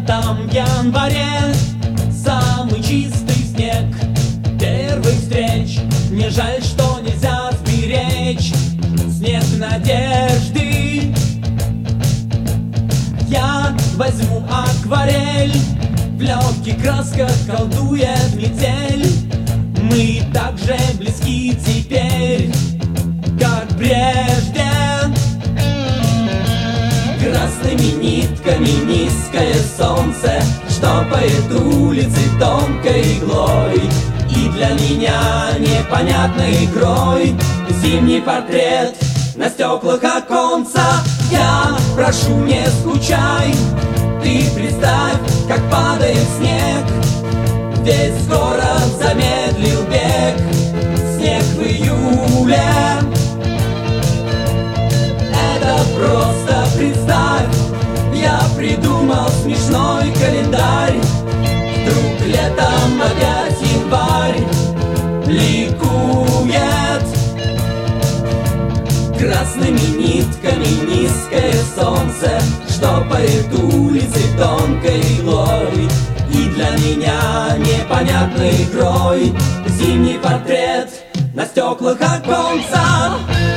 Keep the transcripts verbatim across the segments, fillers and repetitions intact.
там январе самый чистый снег первых встреч. Мне жаль, что нельзя сберечь снег надежды. Я возьму акварель, в легких красках колдует метель. Мы так же близки теперь, как прежде. Красными нитками низкое солнце штопает улицы тонкой иглой. И для меня непонятной игрой зимний портрет на стеклах оконца. Я прошу, не скучай, ты представь, как падает снег. Весь город замедлил бег, снег в июле. Это просто представь, я придумал смешной календарь. Вдруг летом опять январь ликует. Красными нитками низкое солнце штопает улицы тонкой иглой. И для меня непонятной игрой зимний портрет на стеклах оконца.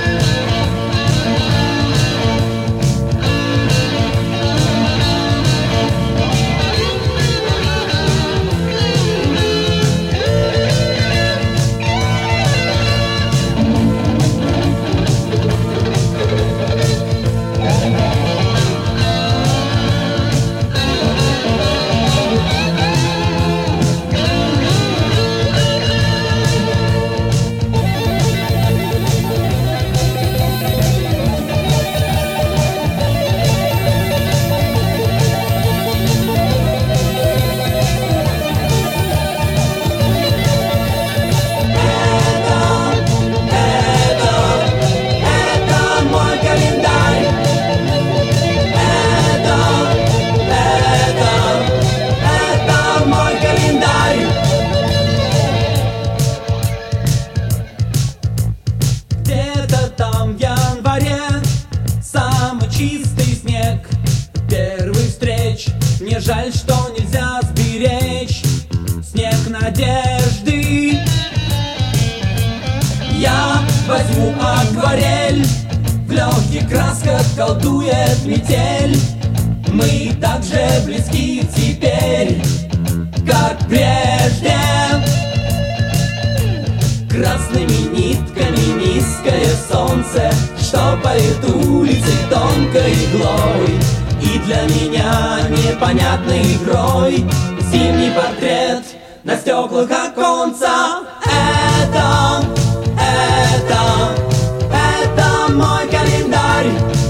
Чистый снег первых встреч. Мне жаль, что нельзя сберечь снег надежды. Я возьму акварель, в легких красках колдует метель. Мы так же близки теперь, как прежде. Красными нитками низкое солнце штопает улицы тонкой иглой. И для меня непонятной игрой зимний портрет на стеклах оконца. Это, это, это мой календарь.